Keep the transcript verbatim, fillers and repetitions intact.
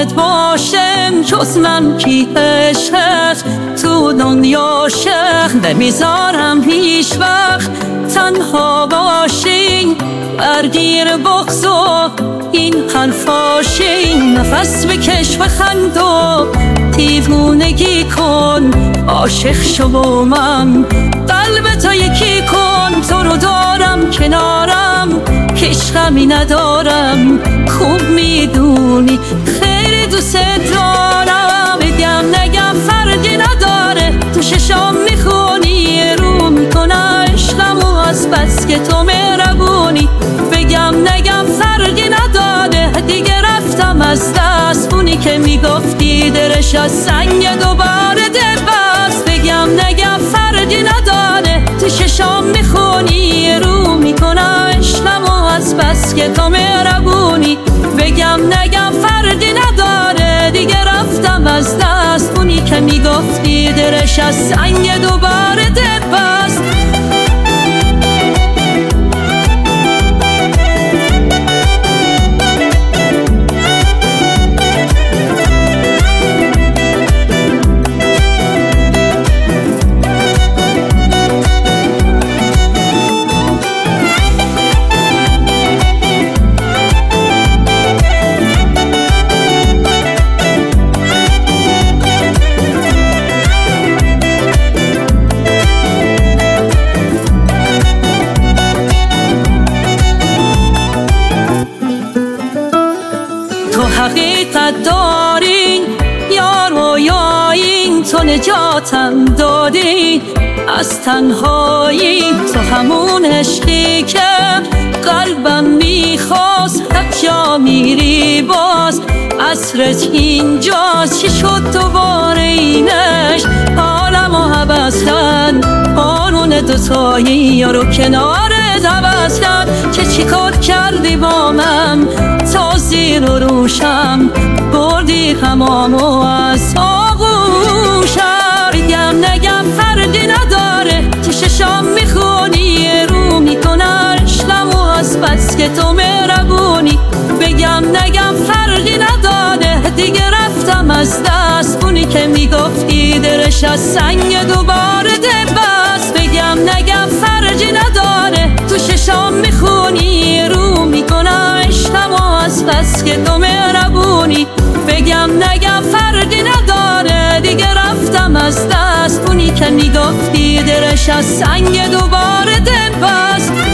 یادت باشه جز من کی عشقت تو دنیا شخ نمیذارم هیچ وقت تنها باشی برگیر بغض و این حرفاشی نفس بکش و خند و دیوونگی کن عاشق شو با من قلب تو یکی کن تو رو دارم کنارم هیچ غمی ندارم خوب میدونی خیلی دوست دارم بگم نگم فرقی نداره تو ششام میخونی رو میکنه عشقم و از بس که تو مهربونی بگم نگم فرقی نداره دیگه رفتم از دست اونی که میگفتی درش از سنگ دوباره دل بست بگم نگم فرقی نداره تو ششام میخونی رو میکنه عشقم و از بس که تو مهربونی بگم نگم فرقی نداره دیگه رفتم از دست اونی که میگفتی درش از سنگ دوباره دل بست تو حقیقت داری یا رویایی تو نجاتم دادی از تنهایی تو همون عشقی که قلبم میخواست هر جا میری باز عصرت اینجاست چی شد دوباره اینش حالم و حبس کرد قانون دوتایی یارو کنارت عوض کرد که چی کار کردی با من تا زیر و روشم بردی همام و از آغوشم بگم نگم فرقی نداره تو ششام میخونی رو میکنه عشقم و از بس که تو مهربونی بگم نگم فرقی نداره دیگه رفتم از دست اونی که میگفتی درش از سنگ دوباره دل بست بگم نگم فرقی نداره تو ششام میخونی رو میکنه عشقم و از بس که تو مهربونی بگم نگم فرقی نداره دیگه رفتم از دست اونی که میگفتی درش از سنگ دوباره دل بست